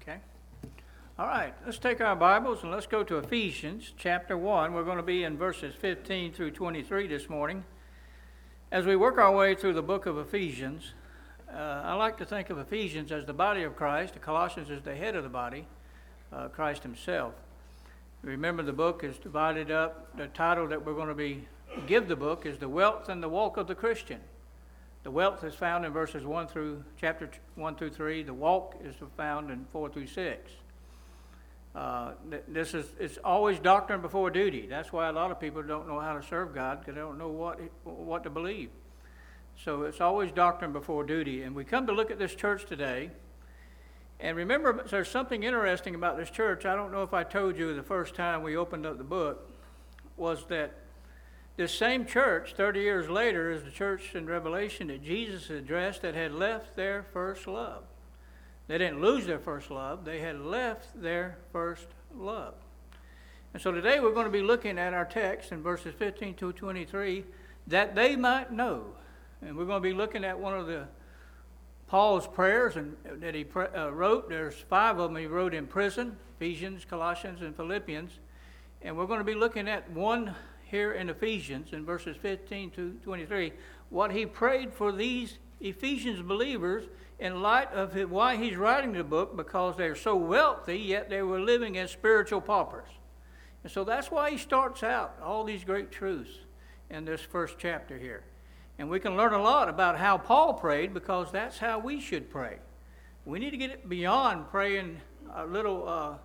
Okay. All right, let's take our Bibles and let's go to Ephesians chapter 1. We're going to be in verses 15 through 23 this morning. As we work our way through the book of Ephesians, I like to think of Ephesians as the body of Christ, Colossians as the head of the body, Christ himself. Remember, the book is divided up. The title that we're going to give the book is The Wealth and the Walk of the Christian. The wealth is found in verses chapter 1 through 3. The walk is found in 4 through 6. It's always doctrine before duty. That's why a lot of people don't know how to serve God, because they don't know what to believe. So it's always doctrine before duty. And we come to look at this church today. And remember, there's something interesting about this church. I don't know if I told you the first time we opened up the book, was that this same church, 30 years later, is the church in Revelation that Jesus addressed that had left their first love. They didn't lose their first love. They had left their first love. And so today we're going to be looking at our text in verses 15 to 23, that they might know. And we're going to be looking at one of Paul's prayers that he wrote. There's 5 of them he wrote in prison: Ephesians, Colossians, and Philippians. And we're going to be looking at one here in Ephesians in verses 15 to 23, what he prayed for these Ephesians believers in light of why he's writing the book, because they're so wealthy, yet they were living as spiritual paupers. And so that's why he starts out all these great truths in this first chapter here. And we can learn a lot about how Paul prayed, because that's how we should pray. We need to get it beyond praying a little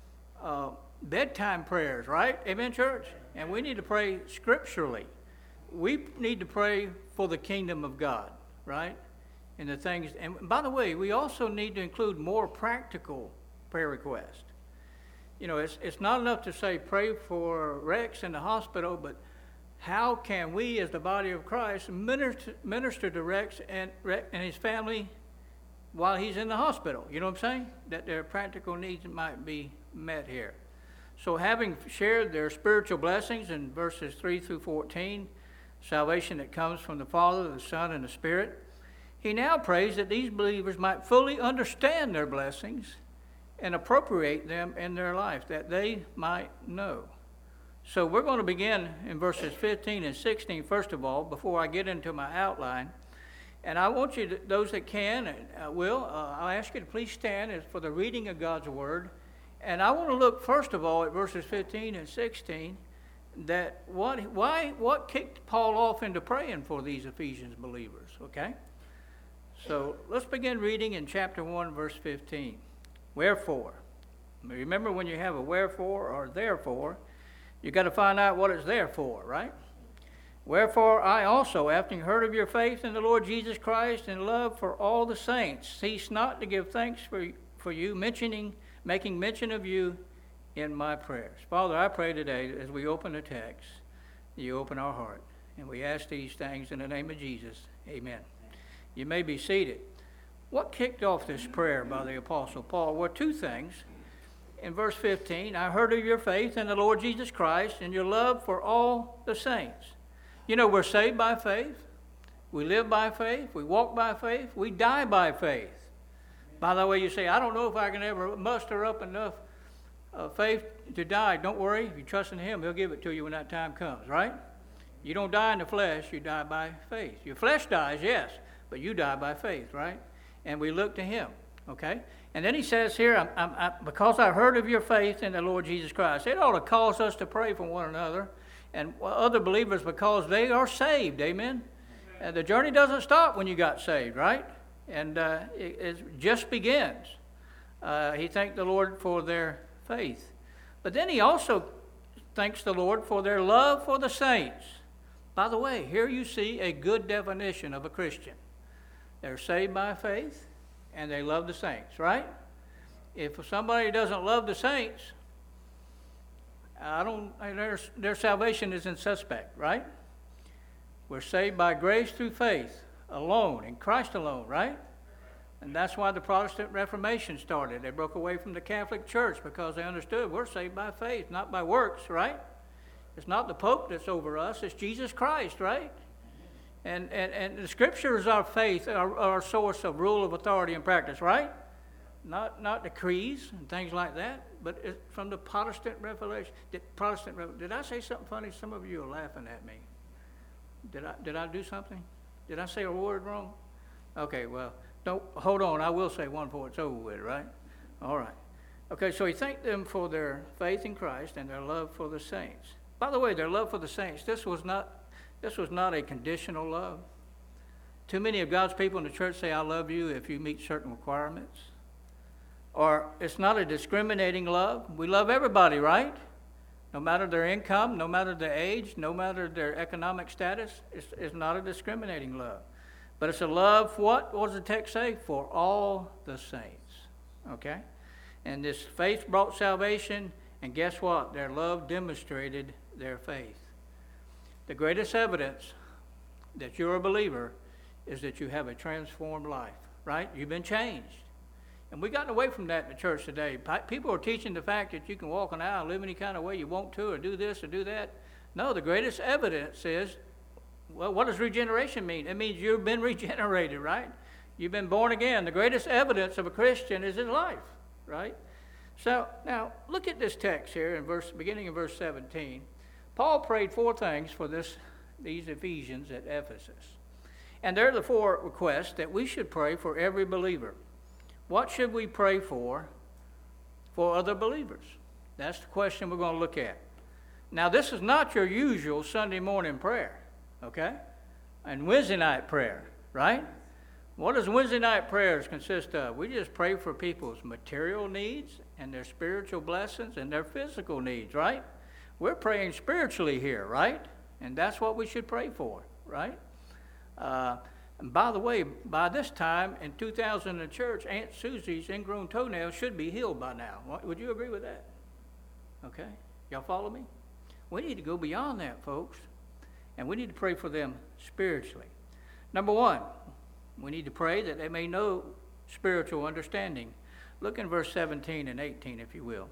bedtime prayers, right? Amen, church? And we need to pray scripturally. We need to pray for the kingdom of God, right? And the things. And by the way, we also need to include more practical prayer requests. You know, it's not enough to say pray for Rex in the hospital, but how can we, as the body of Christ, minister to Rex and his family while he's in the hospital? You know what I'm saying? That their practical needs might be met here. So having shared their spiritual blessings in verses 3 through 14, salvation that comes from the Father, the Son, and the Spirit, he now prays that these believers might fully understand their blessings and appropriate them in their life, that they might know. So we're going to begin in verses 15 and 16, first of all, before I get into my outline. And I want you, those that can, I'll ask you to please stand for the reading of God's Word. And I want to look, first of all, at verses 15 and 16, that what kicked Paul off into praying for these Ephesians believers, okay? So let's begin reading in chapter 1, verse 15. Wherefore. Remember, when you have a wherefore or therefore, you got to find out what it's there for, right? Wherefore I also, after heard of your faith in the Lord Jesus Christ and love for all the saints, cease not to give thanks for you, making mention of you in my prayers. Father, I pray today that as we open the text, you open our heart. And we ask these things in the name of Jesus. Amen. You may be seated. What kicked off this prayer by the Apostle Paul were 2 things. In verse 15, I heard of your faith in the Lord Jesus Christ and your love for all the saints. You know, we're saved by faith. We live by faith. We walk by faith. We die by faith. By the way, you say, I don't know if I can ever muster up enough faith to die. Don't worry. If you trust in him, he'll give it to you when that time comes, right? You don't die in the flesh. You die by faith. Your flesh dies, yes, but you die by faith, right? And we look to him, okay? And then he says here, because I heard of your faith in the Lord Jesus Christ. It ought to cause us to pray for one another and other believers, because they are saved, amen? And the journey doesn't stop when you got saved, right? And it just begins. He thanked the Lord for their faith. But then he also thanks the Lord for their love for the saints. By the way, here you see a good definition of a Christian. They're saved by faith, and they love the saints, right? If somebody doesn't love the saints, their salvation is in suspect, right? We're saved by grace through faith alone, in Christ alone, right? And that's why the Protestant Reformation started. They broke away from the Catholic Church because they understood we're saved by faith, not by works, right? It's not the Pope that's over us, it's Jesus Christ, right? And the Scripture is our faith, our source of rule of authority and practice, right? not decrees and things like that, but it's from the Protestant Revelation. Did I say something funny? Some of you are laughing at me. Did I do something? Did I say a word wrong? Okay, well, don't hold on. I will say one before it's over with, right? All right. Okay, so he thanked them for their faith in Christ and their love for the saints. By the way, their love for the saints, this was not a conditional love. Too many of God's people in the church say, I love you if you meet certain requirements. Or it's not a discriminating love. We love everybody, right? No matter their income, no matter their age, no matter their economic status, it's not a discriminating love. But it's a love, what does the text say? For all the saints, okay? And this faith brought salvation, and guess what? Their love demonstrated their faith. The greatest evidence that you're a believer is that you have a transformed life, right? You've been changed. And we've gotten away from that in the church today. People are teaching the fact that you can walk an aisle, live any kind of way you want to, or do this or do that. No, the greatest evidence is, well, what does regeneration mean? It means you've been regenerated, right? You've been born again. The greatest evidence of a Christian is his life, right? So now look at this text here beginning in verse 17. Paul prayed 4 things for these Ephesians at Ephesus. And they're the 4 requests that we should pray for every believer. What should we pray for other believers? That's the question we're going to look at. Now, this is not your usual Sunday morning prayer, okay? And Wednesday night prayer, right? What does Wednesday night prayers consist of? We just pray for people's material needs and their spiritual blessings and their physical needs, right? We're praying spiritually here, right? And that's what we should pray for, right? And by the way, by this time in 2000 in the church, Aunt Susie's ingrown toenails should be healed by now. Would you agree with that? Okay? Y'all follow me? We need to go beyond that, folks. And we need to pray for them spiritually. Number 1, we need to pray that they may know spiritual understanding. Look in verse 17 and 18, if you will.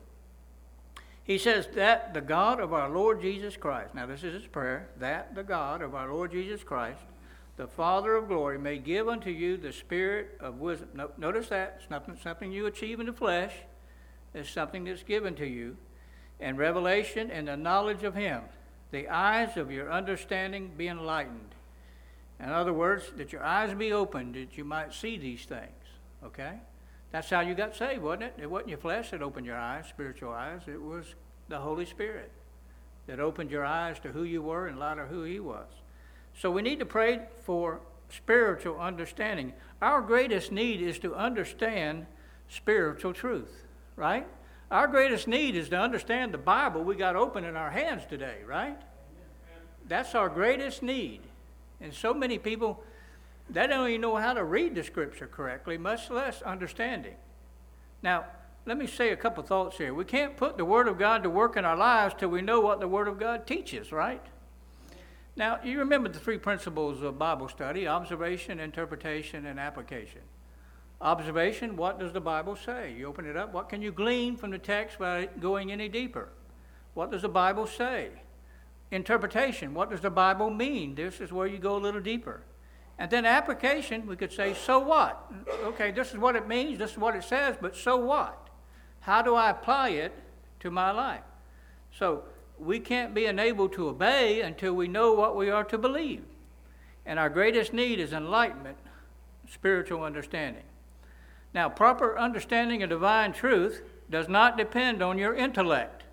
He says that the God of our Lord Jesus Christ, now this is his prayer, that the God of our Lord Jesus Christ, the Father of glory, may give unto you the spirit of wisdom. Notice that. It's not something you achieve in the flesh. It's something that's given to you. And revelation and the knowledge of him. The eyes of your understanding be enlightened. In other words, that your eyes be opened, that you might see these things. Okay? That's how you got saved, wasn't it? It wasn't your flesh that opened your eyes, spiritual eyes. It was the Holy Spirit that opened your eyes to who you were in light of who he was. So we need to pray for spiritual understanding. Our greatest need is to understand spiritual truth, right? Our greatest need is to understand the Bible we got open in our hands today, right? That's our greatest need. And so many people, they don't even know how to read the Scripture correctly, much less understanding. Now, let me say a couple thoughts here. We can't put the Word of God to work in our lives till we know what the Word of God teaches, right? Now, you remember the 3 principles of Bible study: observation, interpretation, and application. Observation, what does the Bible say? You open it up, what can you glean from the text without going any deeper? What does the Bible say? Interpretation, what does the Bible mean? This is where you go a little deeper. And then application, we could say, so what? Okay, this is what it means, this is what it says, but so what? How do I apply it to my life? So, we can't be enabled to obey until we know what we are to believe. And our greatest need is enlightenment, spiritual understanding. Now, proper understanding of divine truth does not depend on your intellect,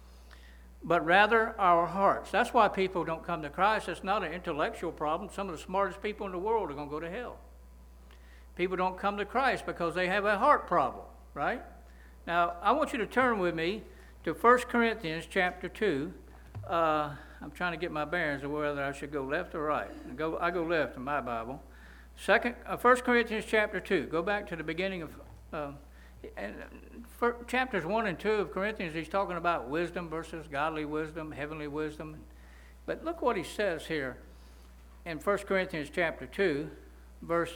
but rather our hearts. That's why people don't come to Christ. It's not an intellectual problem. Some of the smartest people in the world are going to go to hell. People don't come to Christ because they have a heart problem, right? Now, I want you to turn with me to 1 Corinthians chapter 2. I'm trying to get my bearings of whether I should go left or right. I go left in my Bible. 1 Corinthians chapter 2. Go back to the beginning of chapters 1 and 2 of Corinthians. He's talking about wisdom versus godly wisdom, heavenly wisdom. But look what he says here in 1 Corinthians chapter 2, verse...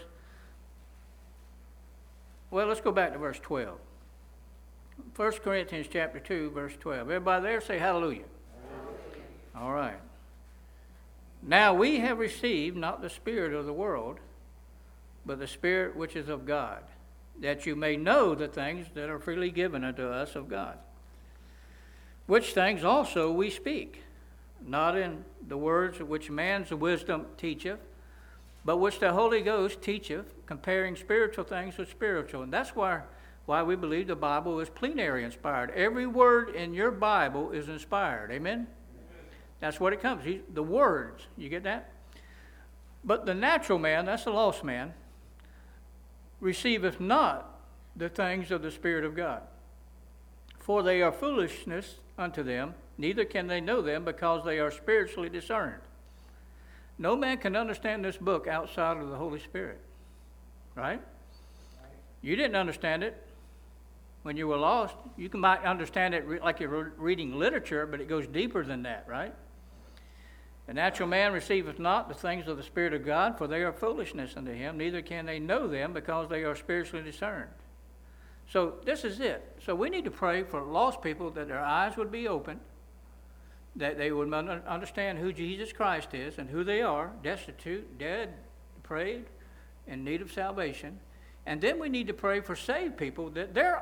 Well, let's go back to verse 12. 1 Corinthians chapter 2, verse 12. Everybody there say hallelujah. Hallelujah. All right. Now we have received not the spirit of the world, but the Spirit which is of God, that you may know the things that are freely given unto us of God. Which things also we speak, not in the words which man's wisdom teacheth, but which the Holy Ghost teacheth, comparing spiritual things with spiritual. And that's why we believe the Bible is plenary inspired. Every word in your Bible is inspired. Amen? That's what it comes. The words. You get that? But the natural man, that's the lost man, receiveth not the things of the Spirit of God. For they are foolishness unto them, neither can they know them, because they are spiritually discerned. No man can understand this book outside of the Holy Spirit. Right? You didn't understand it when you were lost. You might understand it like you're reading literature, but it goes deeper than that, right? The natural man receiveth not the things of the Spirit of God, for they are foolishness unto him, neither can they know them, because they are spiritually discerned. So this is it. So we need to pray for lost people that their eyes would be opened, that they would understand who Jesus Christ is and who they are, destitute, dead, depraved, in need of salvation. And then we need to pray for saved people, that their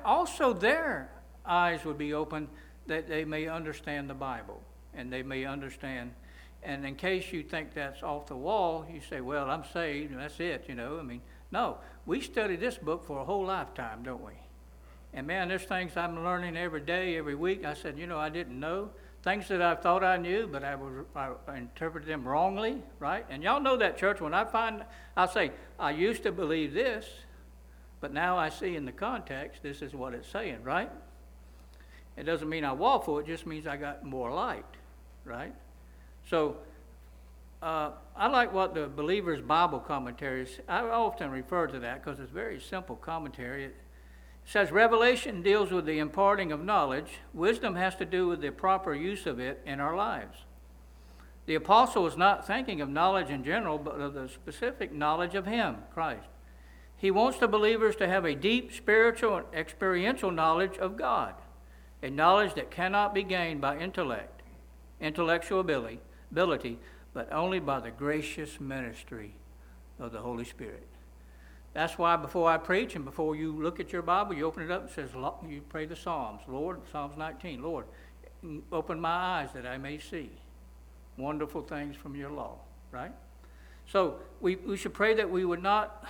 eyes would be open, that they may understand the Bible, and they may understand. And in case you think that's off the wall, you say, well, I'm saved, and that's it, No, we study this book for a whole lifetime, don't we? And man, there's things I'm learning every day, every week. I said, I didn't know. Things that I thought I knew, but I interpreted them wrongly, right? And y'all know that, church. When I'll say, I used to believe this, but now I see in the context, this is what it's saying, right? It doesn't mean I waffle, it just means I got more light, right? So, I like what the Believer's Bible commentaries, I often refer to that because it's a very simple commentary. It says, revelation deals with the imparting of knowledge. Wisdom has to do with the proper use of it in our lives. The apostle is not thinking of knowledge in general, but of the specific knowledge of him, Christ. He wants the believers to have a deep spiritual and experiential knowledge of God, a knowledge that cannot be gained by intellectual ability, but only by the gracious ministry of the Holy Spirit. That's why before I preach and before you look at your Bible, you open it up, it says, you pray the Psalms. Lord, Psalms 19, Lord, open my eyes that I may see wonderful things from your law, right? So we should pray that we would not,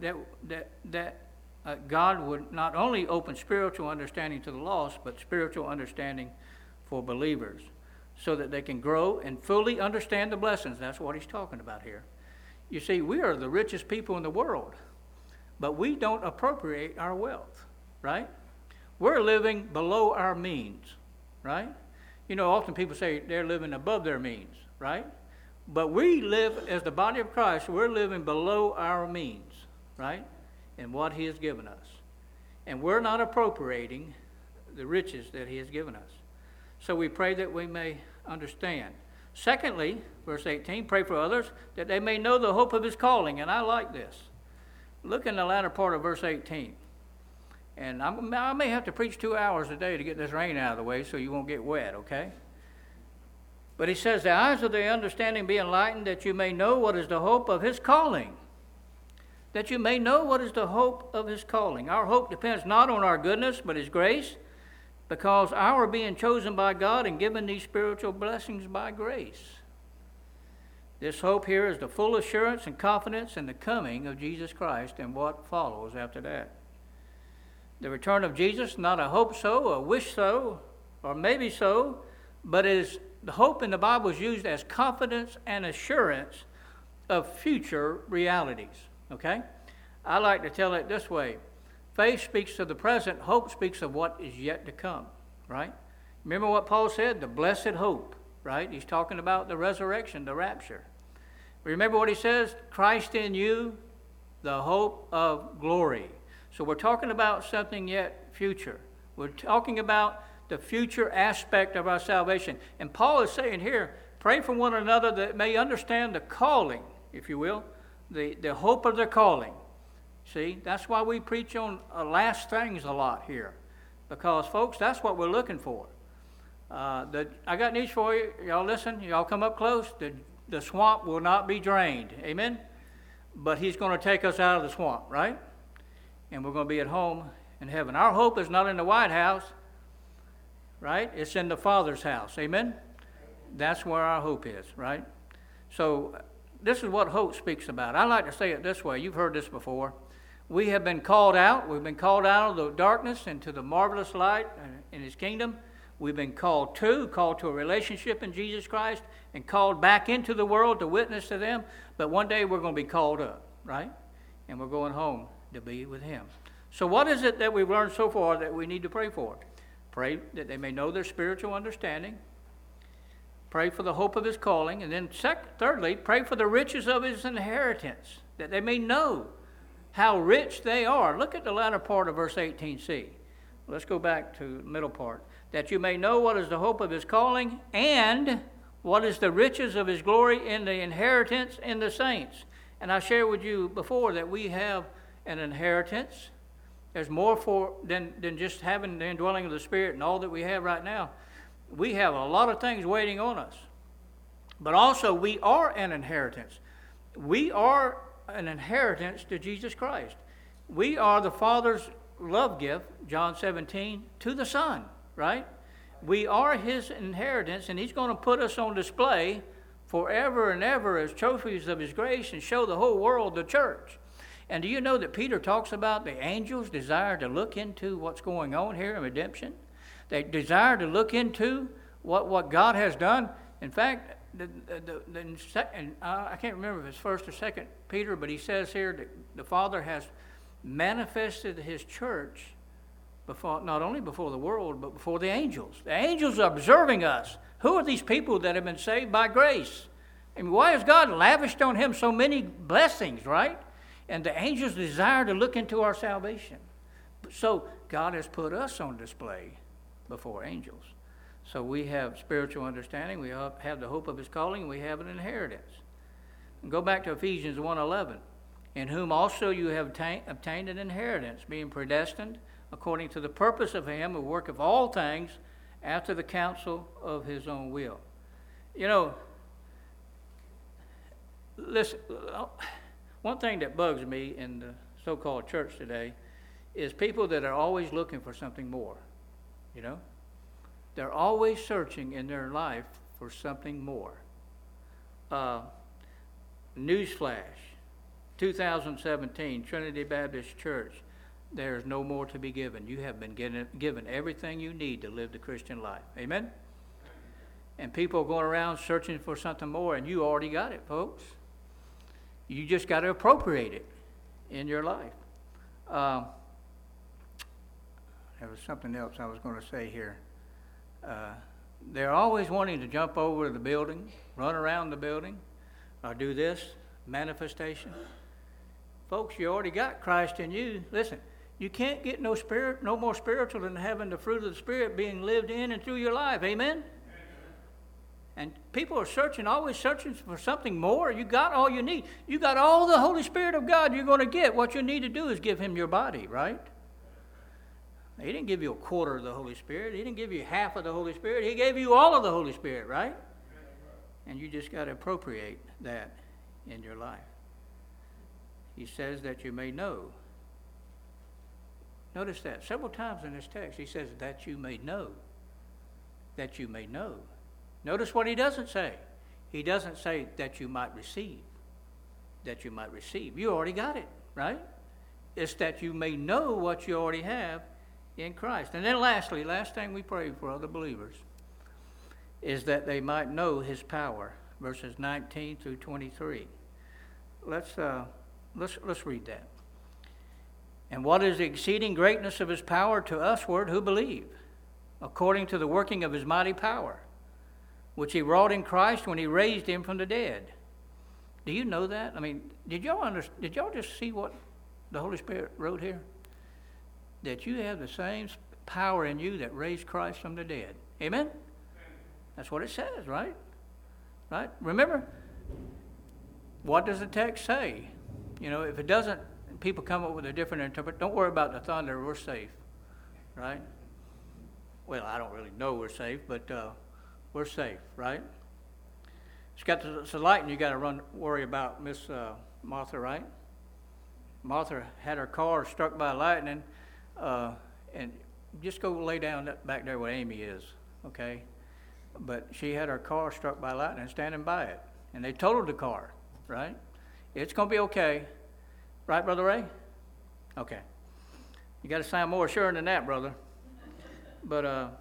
God would not only open spiritual understanding to the lost, but spiritual understanding for believers, so that they can grow and fully understand the blessings. That's what he's talking about here. You see, we are the richest people in the world, but we don't appropriate our wealth, right? We're living below our means, right? Often people say they're living above their means, right? But we live, as the body of Christ, we're living below our means, right? And what he has given us. And we're not appropriating the riches that he has given us. So we pray that we may understand. Secondly, verse 18, pray for others that they may know the hope of his calling. And I like this. Look in the latter part of verse 18. And I may have to preach 2 hours a day to get this rain out of the way so you won't get wet, okay? But he says, the eyes of their understanding be enlightened, that you may know what is the hope of his calling. That you may know what is the hope of his calling. Our hope depends not on our goodness, but his grace, because our being chosen by God and given these spiritual blessings by grace. This hope here is the full assurance and confidence in the coming of Jesus Christ and what follows after that. The return of Jesus, not a hope so, a wish so, or maybe so, but is the hope in the Bible is used as confidence and assurance of future realities. Okay? I like to tell it this way. Faith speaks of the present, hope speaks of what is yet to come, right? Remember what Paul said? The blessed hope, right? He's talking about the resurrection, the rapture. Remember what he says? Christ in you, the hope of glory. So we're talking about something yet future. We're talking about the future aspect of our salvation. And Paul is saying here, pray for one another that may understand the calling, if you will, the hope of their calling. See, that's why we preach on last things a lot here. Because, folks, that's what we're looking for. I got news for you. Y'all listen. Y'all come up close. The swamp will not be drained. Amen? But he's going to take us out of the swamp, right? and we're going to be at home in heaven. Our hope is not in the White House, right? It's in the Father's house. Amen? That's where our hope is, right? So this is what hope speaks about. I like to say it this way. You've heard this before. We have been called out. We've been called out of the darkness into the marvelous light in His kingdom. We've been called to a relationship in Jesus Christ, and called back into the world to witness to them. But one day we're going to be called up, right? And we're going home to be with Him. So what is it that we've learned so far that we need to pray for? Pray that they may know their spiritual understanding. Pray for the hope of His calling. And then thirdly, pray for the riches of His inheritance, that they may know how rich they are. Look at the latter part of verse 18c. Let's go back to the middle part. That you may know what is the hope of His calling, and what is the riches of His glory in the inheritance in the saints. And I shared with you before that we have an inheritance. There's more than just having the indwelling of the Spirit and all that we have right now. We have a lot of things waiting on us. But also we are an inheritance. We are an inheritance to Jesus Christ. We are the Father's love gift, John 17, to the Son, right? We are His inheritance, and He's going to put us on display forever and ever as trophies of His grace and show the whole world the church. And do you know that Peter talks about the angels desire to look into what's going on here in redemption? They desire to look into what God has done. In fact, I can't remember if it's 1st or 2nd Peter, but he says here that the Father has manifested His church before, not only before the world, but before the angels. The angels are observing us. Who are these people that have been saved by grace? I mean, why has God lavished on Him so many blessings, right? And the angels desire to look into our salvation. So God has put us on display before angels. So we have spiritual understanding, we have the hope of His calling, and we have an inheritance. And go back to Ephesians 1:11. In whom also you have obtained an inheritance, being predestined according to the purpose of Him who worketh all things after the counsel of His own will. You know, listen, one thing that bugs me in the so-called church today is people that are always looking for something more, you know? They're always searching in their life for something more. Newsflash, 2017, Trinity Baptist Church, there is no more to be given. You have been given everything you need to live the Christian life. Amen? And people are going around searching for something more, and you already got it, folks. You just got to appropriate it in your life. There was something else I was going to say here. They're always wanting to jump over the building, run around the building, or do this manifestation. Folks, you already got Christ in you. Listen, you can't get no more spiritual than having the fruit of the Spirit being lived in and through your life. Amen? And people are always searching for something more. You got all you need. You got all the Holy Spirit of God you're going to get. What you need to do is give Him your body, right? He didn't give you a quarter of the Holy Spirit. He didn't give you half of the Holy Spirit. He gave you all of the Holy Spirit, right? And you just got to appropriate that in your life. He says that you may know. Notice that several times in this text. He says that you may know. That you may know. Notice what he doesn't say. He doesn't say that you might receive. That you might receive. You already got it, right? It's that you may know what you already have in Christ. And then lastly, last thing we pray for other believers is that they might know His power, verses 19 through 23. Let's read that. And what is the exceeding greatness of His power to usward who believe, according to the working of His mighty power, which He wrought in Christ when He raised Him from the dead. Do you know that? I mean, did y'all just see what the Holy Spirit wrote here? That you have the same power in you that raised Christ from the dead. Amen? That's what it says, right? Right? Remember, what does the text say? You know, if it doesn't, people come up with a different interpretation. Don't worry about the thunder. We're safe, right? Well, I don't really know we're safe, but we're safe, right? It's got the light, and you got to worry about Miss Martha, right? Martha had her car struck by lightning, and just go lay down back there where Amy is, okay? But she had her car struck by lightning standing by it, and they totaled the car, right? It's going to be okay. Right, Brother Ray? Okay. You got to sound more assuring than that, brother. But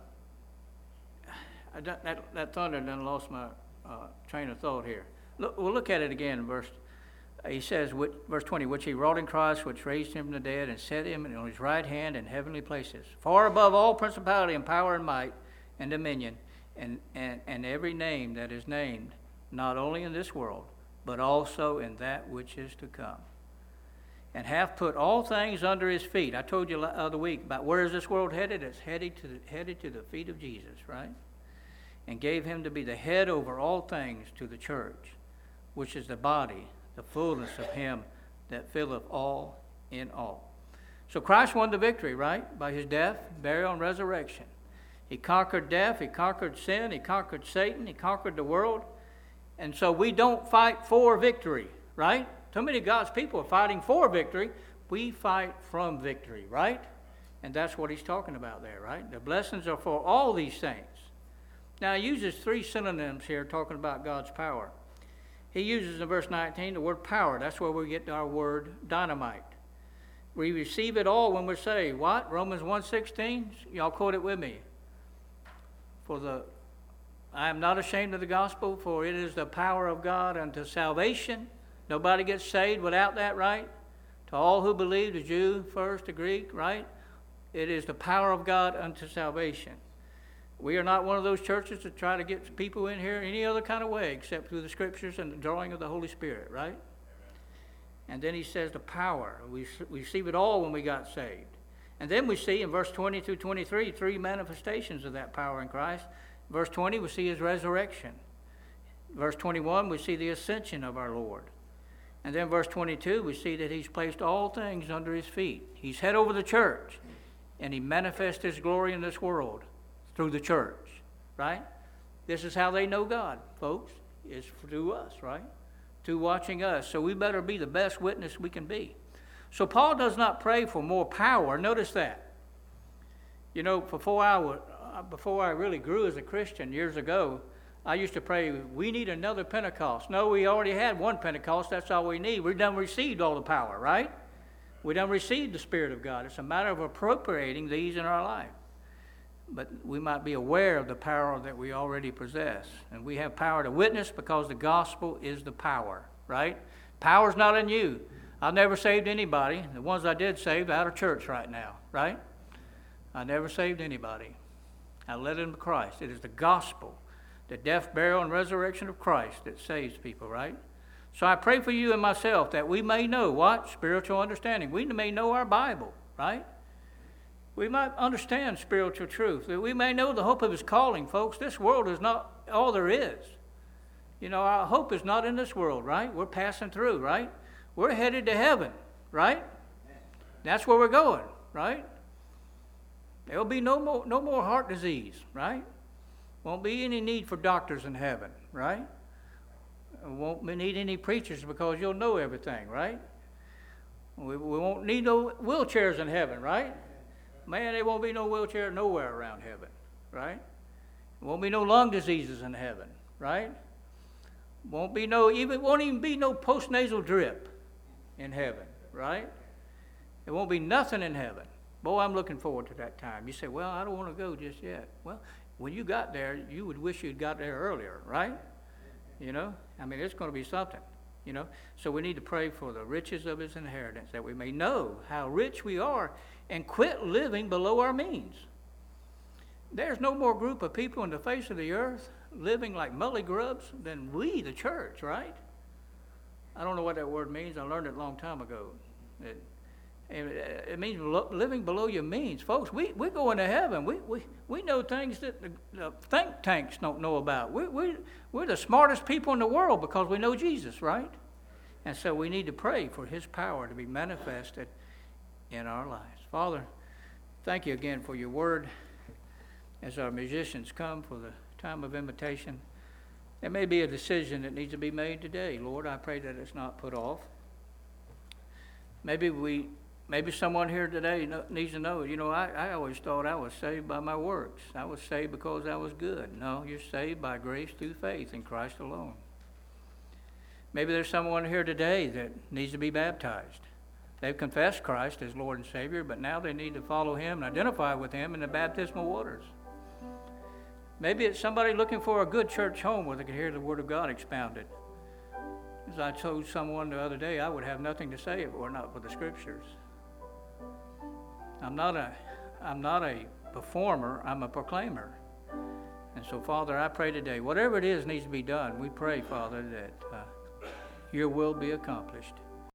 that thunder done lost my train of thought here. We'll look at it again in he says, verse 20, which he wrought in Christ, which raised him from the dead and set him on his right hand in heavenly places, far above all principality and power and might and dominion, and every name that is named, not only in this world, but also in that which is to come. And hath put all things under his feet. I told you the other week about where is this world headed? It's headed to the feet of Jesus, right? And gave him to be the head over all things to the church, which is the body, the fullness of him that filleth all in all. So Christ won the victory, right? By his death, burial, and resurrection. He conquered death, he conquered sin, he conquered Satan, he conquered the world. And so we don't fight for victory, right? So many of God's people are fighting for victory. We fight from victory, right? And that's what he's talking about there, right? The blessings are for all these things. Now, he uses 3 synonyms here talking about God's power. He uses in verse 19 the word power. That's where we get our word dynamite. We receive it all when we're saved. What? Romans 1:16? Y'all quote it with me. I am not ashamed of the gospel, for it is the power of God unto salvation. Nobody gets saved without that, right? To all who believe, the Jew first, the Greek, right? It is the power of God unto salvation. We are not one of those churches that try to get people in here any other kind of way except through the Scriptures and the drawing of the Holy Spirit, right? And then he says the power. We receive it all when we got saved. And then we see in verse 20 through 23 3 manifestations of that power in Christ. Verse 20, we see his resurrection. Verse 21, we see the ascension of our Lord. And then verse 22, we see that he's placed all things under his feet. He's head over the church, and he manifests his glory in this world through the church, right? This is how they know God, folks, is through us, right? Through watching us. So we better be the best witness we can be. So Paul does not pray for more power. Notice that. You know, before I really grew as a Christian years ago, I used to pray, we need another Pentecost. No, we already had one Pentecost. That's all we need. We done received all the power, right? We done received the Spirit of God. It's a matter of appropriating these in our life. But we might be aware of the power that we already possess. And we have power to witness because the gospel is the power, right? Power's not in you. I've never saved anybody. The ones I did save are out of church right now, right? I never saved anybody. I led them to Christ. It is the gospel, the death, burial, and resurrection of Christ that saves people, right? So I pray for you and myself that we may know what? Spiritual understanding. We may know our Bible, right? We might understand spiritual truth. That we may know the hope of his calling, folks. This world is not all there is. You know, our hope is not in this world, right? We're passing through, right? We're headed to heaven, right? That's where we're going, right? There'll be no more heart disease, right? Won't be any need for doctors in heaven, right? Won't need any preachers because you'll know everything, right? We won't need no wheelchairs in heaven, right? Man, there won't be no wheelchair nowhere around heaven, right? There won't be no lung diseases in heaven, right? Won't even be no postnasal drip in heaven, right? There won't be nothing in heaven. Boy, I'm looking forward to that time. You say, well, I don't want to go just yet. Well, when you got there, you would wish you'd got there earlier, right? You know, I mean, it's going to be something, you know. So we need to pray for the riches of his inheritance, that we may know how rich we are and quit living below our means. There's no more group of people on the face of the earth living like mully grubs than we, the church, right? I don't know what that word means. I learned it a long time ago. It means living below your means. Folks, we're going to heaven. We know things that the think tanks don't know about. We're the smartest people in the world because we know Jesus, right? And so we need to pray for his power to be manifested in our lives. Father, thank you again for your word. As our musicians come for the time of invitation, there may be a decision that needs to be made today. Lord, I pray that it's not put off. Maybe someone here today needs to know, I always thought I was saved by my works. I was saved because I was good. No, you're saved by grace through faith in Christ alone. Maybe there's someone here today that needs to be baptized. They've confessed Christ as Lord and Savior, but now they need to follow Him and identify with Him in the baptismal waters. Maybe it's somebody looking for a good church home where they can hear the Word of God expounded. As I told someone the other day, I would have nothing to say if it were not for the Scriptures. I'm not a performer, I'm a proclaimer. And so, Father, I pray today, whatever it is needs to be done, we pray, Father, that your will be accomplished.